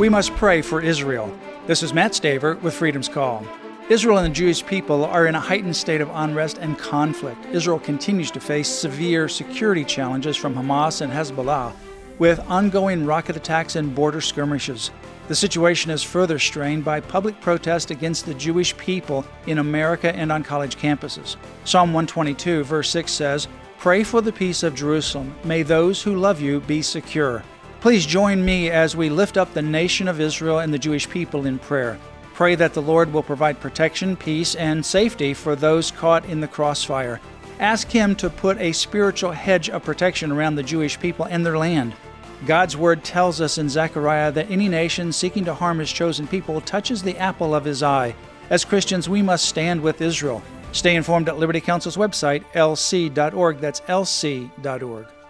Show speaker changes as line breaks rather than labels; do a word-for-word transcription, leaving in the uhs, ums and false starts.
We must pray for Israel. This is Matt Staver with Freedom's Call. Israel and the Jewish people are in a heightened state of unrest and conflict. Israel continues to face severe security challenges from Hamas and Hezbollah, with ongoing rocket attacks and border skirmishes. The situation is further strained by public protest against the Jewish people in America and on college campuses. Psalm one twenty-two, verse six says, "Pray for the peace of Jerusalem. May those who love you be secure." Please join me as we lift up the nation of Israel and the Jewish people in prayer. Pray that the Lord will provide protection, peace, and safety for those caught in the crossfire. Ask Him to put a spiritual hedge of protection around the Jewish people and their land. God's Word tells us in Zechariah that any nation seeking to harm His chosen people touches the apple of His eye. As Christians, we must stand with Israel. Stay informed at Liberty Counsel's website, L C dot org. That's L C dot org.